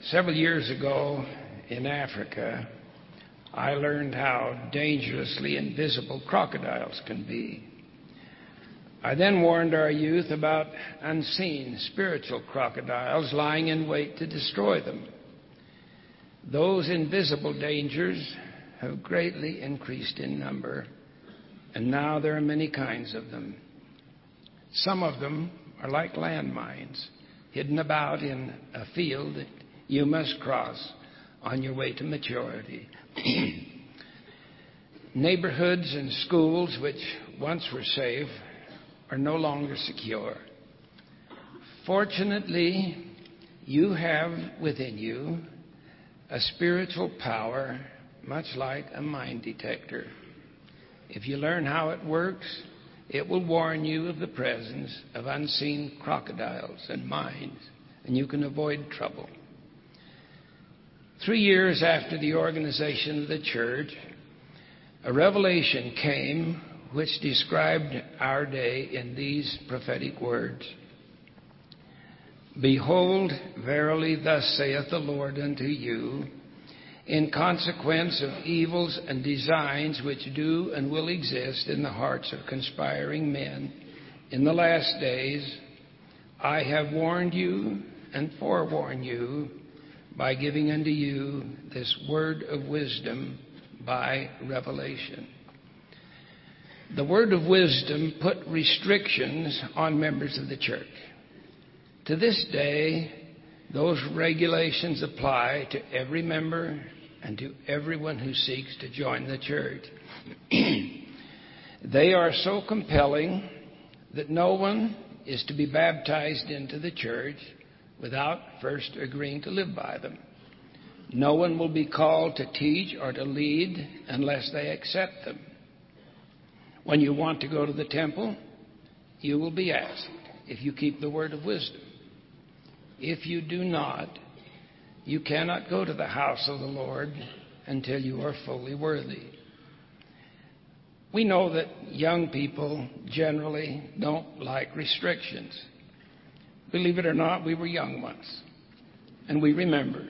Several years ago in Africa, I learned how dangerously invisible crocodiles can be. I then warned our youth about unseen spiritual crocodiles lying in wait to destroy them. Those invisible dangers have greatly increased in number, and now there are many kinds of them. Some of them are like landmines, hidden about in a field that you must cross on your way to maturity. Neighborhoods and schools which once were safe are no longer secure. Fortunately, you have within you a spiritual power much like a mine detector. If you learn how it works, it will warn you of the presence of unseen crocodiles and mines, and you can avoid trouble. 3 years after the organization of the church, a revelation came which described our day in these prophetic words. Behold, verily thus saith the Lord unto you, in consequence of evils and designs which do and will exist in the hearts of conspiring men in the last days, I have warned you and forewarned you by giving unto you this word of wisdom by revelation. The word of wisdom put restrictions on members of the church. To this day, those regulations apply to every member and to everyone who seeks to join the church. They are so compelling that no one is to be baptized into the church without first agreeing to live by them. No one will be called to teach or to lead unless they accept them. When you want to go to the temple, you will be asked if you keep the word of wisdom. If you do not, you cannot go to the house of the Lord until you are fully worthy. We know that young people generally don't like restrictions. Believe it or not, we were young once, and we remember.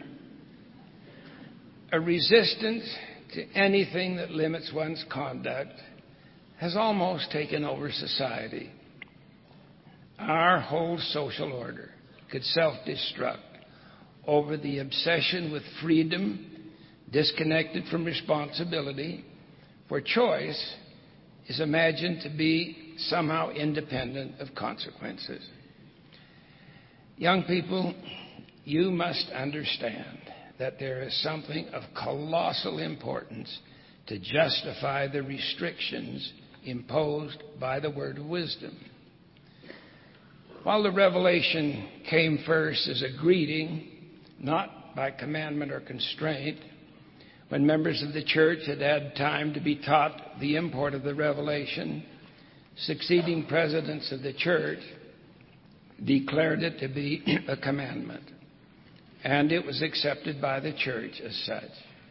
A resistance to anything that limits one's conduct has almost taken over society. Our whole social order could self-destruct over the obsession with freedom disconnected from responsibility, for choice is imagined to be somehow independent of consequences. Young people, you must understand that there is something of colossal importance to justify the restrictions imposed by the word of wisdom. While the revelation came first as a greeting, not by commandment or constraint, when members of the church had had time to be taught the import of the revelation, succeeding presidents of the church declared it to be a commandment, and it was accepted by the church as such.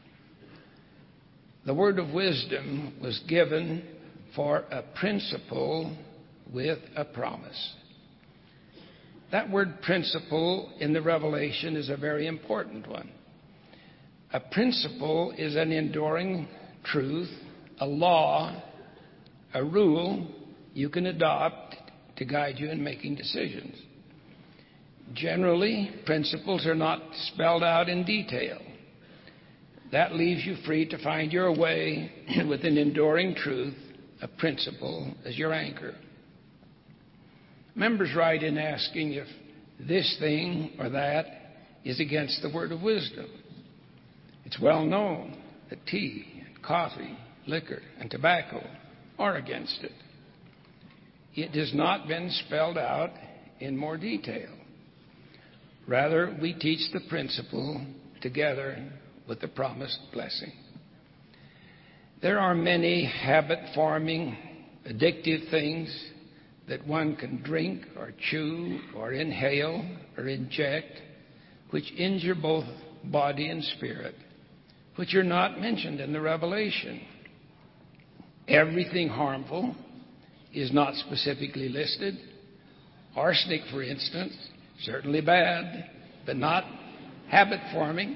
The word of wisdom was given for a principle with a promise. That word principle in the Revelation is a very important one. A principle is an enduring truth, a law, a rule you can adopt to guide you in making decisions. Generally, principles are not spelled out in detail. That leaves you free to find your way with an enduring truth, a principle, as your anchor. Members write in asking if this thing or that is against the word of wisdom. It's well known that tea, and coffee, liquor, and tobacco are against it. It has not been spelled out in more detail. Rather, we teach the principle together with the promised blessing. There are many habit-forming, addictive things that one can drink or chew or inhale or inject, which injure both body and spirit, which are not mentioned in the Revelation. Everything harmful is not specifically listed. Arsenic, for instance, certainly bad, but not habit forming.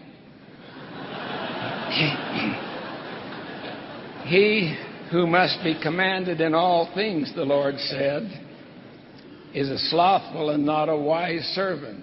He who must be commanded in all things, the Lord said, is a slothful and not a wise servant.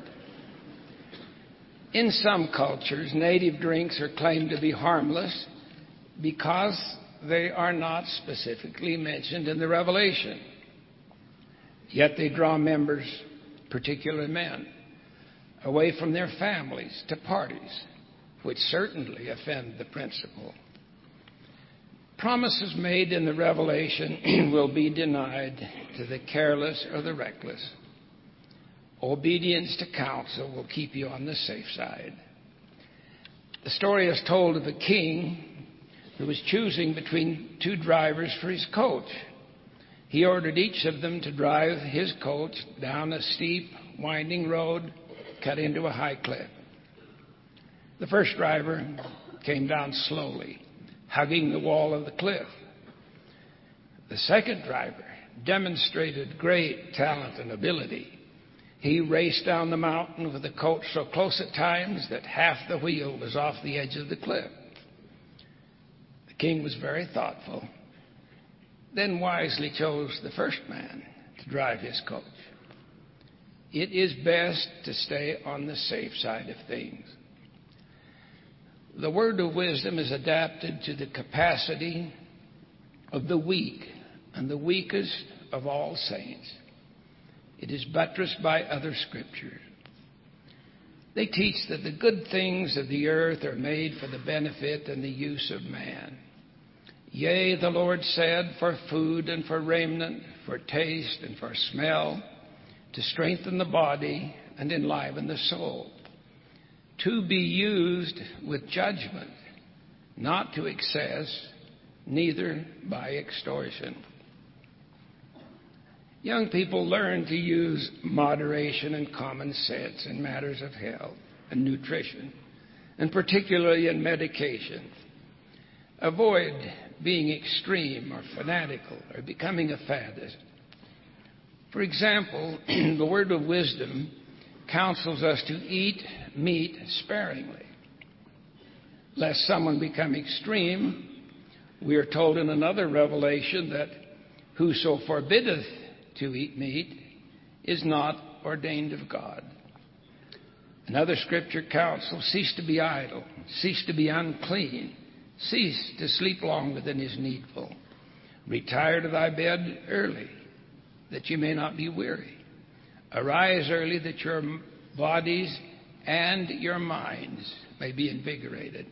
In some cultures, native drinks are claimed to be harmless because they are not specifically mentioned in the Revelation. Yet they draw members, particularly men, away from their families to parties, which certainly offend the principle. Promises made in the Revelation will be denied to the careless or the reckless. Obedience to counsel will keep you on the safe side. The story is told of a king who was choosing between two drivers for his coach. He ordered each of them to drive his coach down a steep, winding road cut into a high cliff. The first driver came down slowly, hugging the wall of the cliff. The second driver demonstrated great talent and ability. He raced down the mountain with the coach so close at times that half the wheel was off the edge of the cliff. The king was very thoughtful, then wisely chose the first man to drive his coach. It is best to stay on the safe side of things. The word of wisdom is adapted to the capacity of the weak and the weakest of all saints. It is buttressed by other scriptures. They teach that the good things of the earth are made for the benefit and the use of man. Yea, the Lord said, for food and for raiment, for taste and for smell, to strengthen the body and enliven the soul, to be used with judgment, not to excess, neither by extortion. Young people learn to use moderation and common sense in matters of health and nutrition, and particularly in medication. Avoid being extreme or fanatical or becoming a faddist. For example, the word of wisdom counsels us to eat meat sparingly. Lest someone become extreme, we are told in another revelation that whoso forbiddeth to eat meat is not ordained of God. Another scripture counsels, cease to be idle, cease to be unclean, cease to sleep longer than is needful. Retire to thy bed early, that you may not be weary. Arise early, that your bodies and your minds may be invigorated.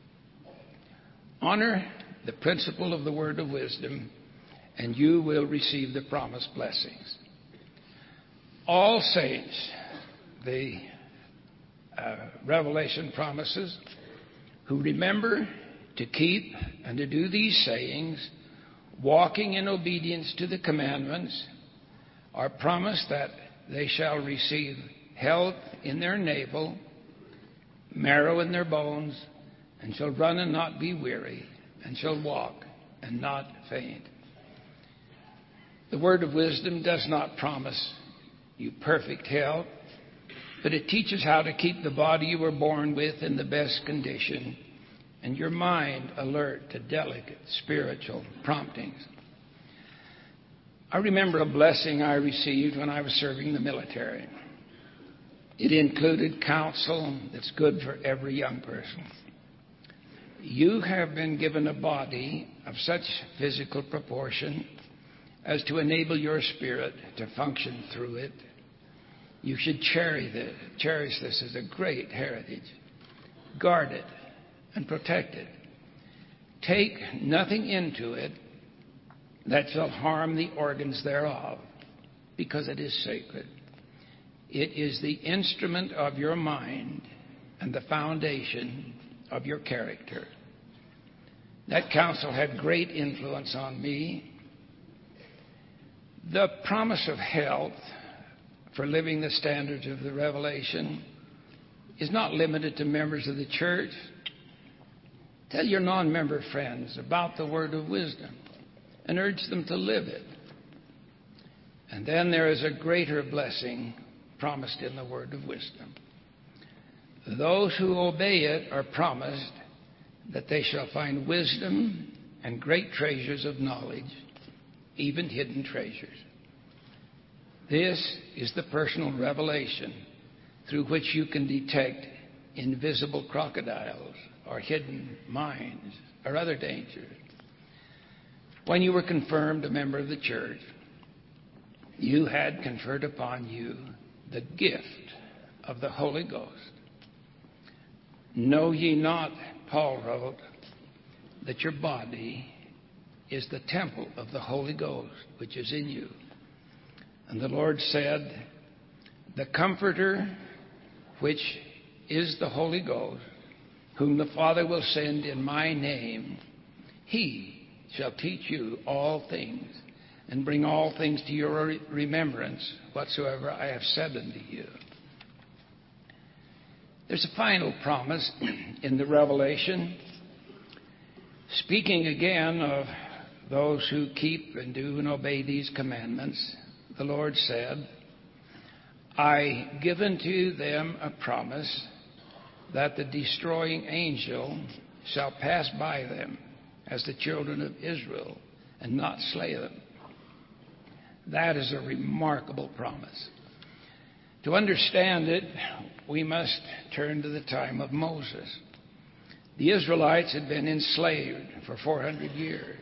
Honor the principle of the word of wisdom, and you will receive the promised blessings. All saints, the Revelation promises, who remember to keep and to do these sayings, walking in obedience to the commandments, are promised that they shall receive health in their navel, marrow in their bones, and shall run and not be weary, and shall walk and not faint. The word of wisdom does not promise you perfect health, but it teaches how to keep the body you were born with in the best condition and your mind alert to delicate spiritual promptings. I remember a blessing I received when I was serving the military. It included counsel that's good for every young person. You have been given a body of such physical proportion as to enable your spirit to function through it. You should cherish this as a great heritage. Guard it and protect it. Take nothing into it that shall harm the organs thereof, because it is sacred. It is the instrument of your mind and the foundation of your character. That counsel had great influence on me. The promise of health for living the standards of the Revelation is not limited to members of the church. Tell your non-member friends about the word of wisdom and urge them to live it. And then there is a greater blessing promised in the word of wisdom. Those who obey it are promised that they shall find wisdom and great treasures of knowledge, even hidden treasures. This is the personal revelation through which you can detect invisible crocodiles or hidden mines or other dangers. When you were confirmed a member of the church, you had conferred upon you the gift of the Holy Ghost. Know ye not, Paul wrote, that your body is the temple of the Holy Ghost, which is in you. And the Lord said, the Comforter, which is the Holy Ghost, whom the Father will send in my name, he shall teach you all things, and bring all things to your remembrance, whatsoever I have said unto you. There's a final promise in the Revelation, speaking again of those who keep and do and obey these commandments. The Lord said, I give unto them a promise that the destroying angel shall pass by them as the children of Israel and not slay them. That is a remarkable promise. To understand it, we must turn to the time of Moses. The Israelites had been enslaved for 400 years.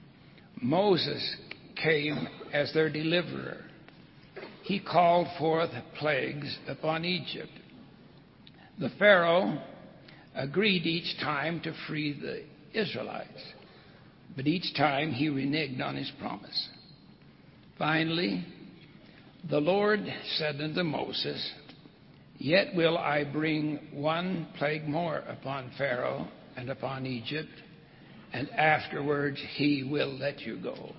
Moses came as their deliverer. He called forth plagues upon Egypt. The Pharaoh agreed each time to free the Israelites, but each time he reneged on his promise. Finally, the Lord said unto Moses, Yet will I bring one plague more upon Pharaoh and upon Egypt, and afterwards he will let you go.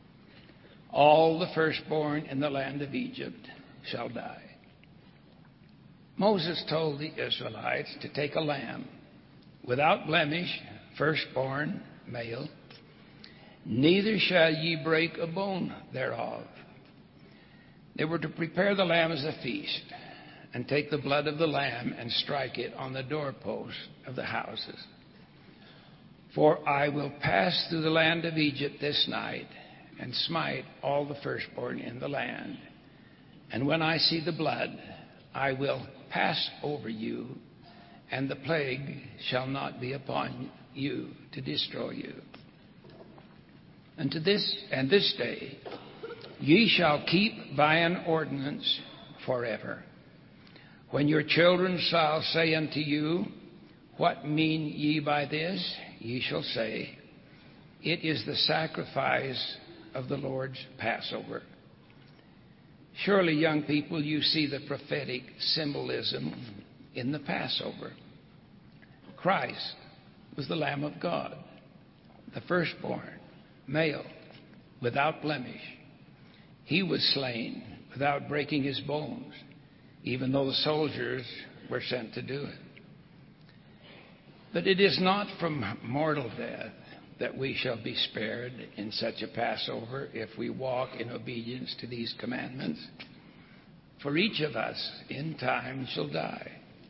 All the firstborn in the land of Egypt shall die. Moses told the Israelites to take a lamb, without blemish, firstborn, male. Neither shall ye break a bone thereof. They were to prepare the lamb as a feast, and take the blood of the lamb and strike it on the doorposts of the houses. For I will pass through the land of Egypt this night, and smite all the firstborn in the land. And when I see the blood, I will pass over you, and the plague shall not be upon you to destroy you. And this day ye shall keep by an ordinance forever. When your children shall say unto you, What mean ye by this? Ye shall say, It is the sacrifice of the Lord's Passover. Surely, young people, you see the prophetic symbolism in the Passover. Christ was the Lamb of God, the firstborn, male, without blemish. He was slain without breaking his bones, even though the soldiers were sent to do it. But it is not from mortal death that we shall be spared in such a Passover if we walk in obedience to these commandments. For each of us in time shall die.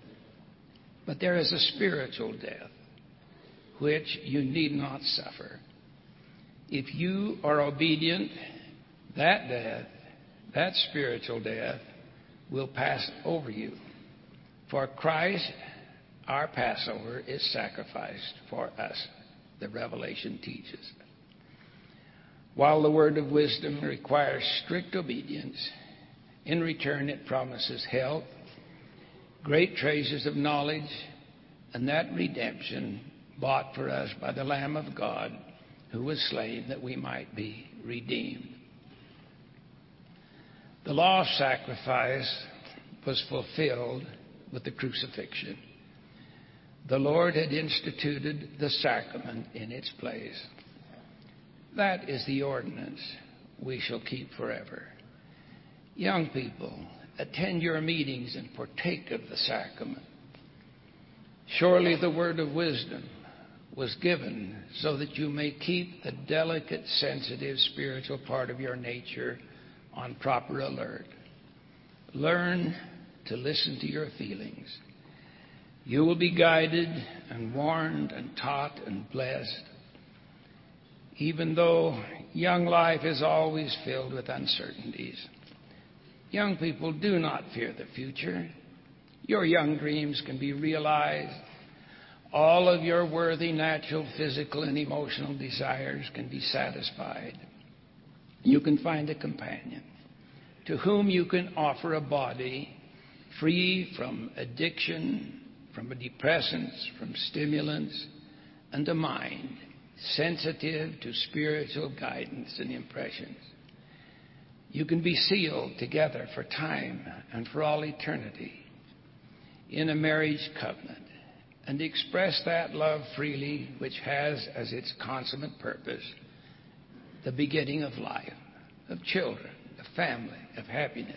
But there is a spiritual death, which you need not suffer. If you are obedient, that death, that spiritual death, will pass over you. For Christ, our Passover, is sacrificed for us, the Revelation teaches. While the word of wisdom requires strict obedience, in return it promises health, great treasures of knowledge, and that redemption bought for us by the Lamb of God, who was slain that we might be redeemed. The law of sacrifice was fulfilled with the crucifixion. The Lord had instituted the sacrament in its place. That is the ordinance we shall keep forever. Young people, attend your meetings and partake of the sacrament. Surely the word of wisdom was given so that you may keep the delicate, sensitive, spiritual part of your nature on proper alert. Learn to listen to your feelings. You will be guided and warned and taught and blessed, even though young life is always filled with uncertainties. Young people, do not fear the future. Your young dreams can be realized. All of your worthy natural, physical, and emotional desires can be satisfied. You can find a companion to whom you can offer a body free from addiction, from depressants, from stimulants, and a mind sensitive to spiritual guidance and impressions. You can be sealed together for time and for all eternity in a marriage covenant and express that love freely, which has as its consummate purpose the beginning of life, of children, of family, of happiness.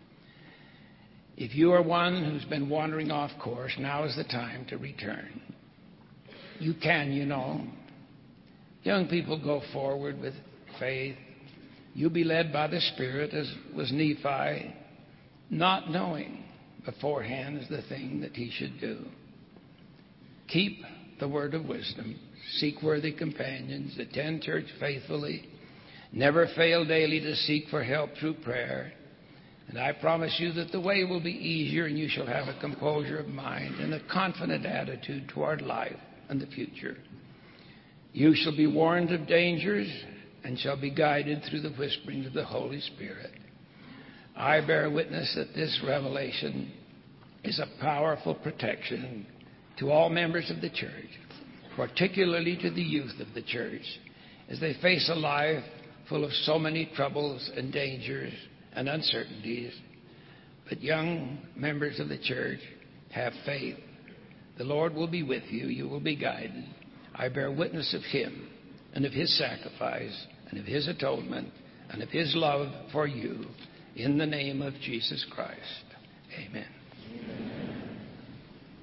If you are one who's been wandering off course, now is the time to return. You can, you know. Young people, go forward with faith. You'll be led by the Spirit, as was Nephi, not knowing beforehand the thing that he should do. Keep the word of wisdom. Seek worthy companions. Attend church faithfully. Never fail daily to seek for help through prayer. And I promise you that the way will be easier, and you shall have a composure of mind and a confident attitude toward life and the future. You shall be warned of dangers and shall be guided through the whisperings of the Holy Spirit. I bear witness that this revelation is a powerful protection to all members of the church, particularly to the youth of the church, as they face a life full of so many troubles and dangers and uncertainties. But young members of the church, have faith. The Lord will be with you. You will be guided. I bear witness of him and of his sacrifice and of his atonement and of his love for you in the name of Jesus Christ. Amen.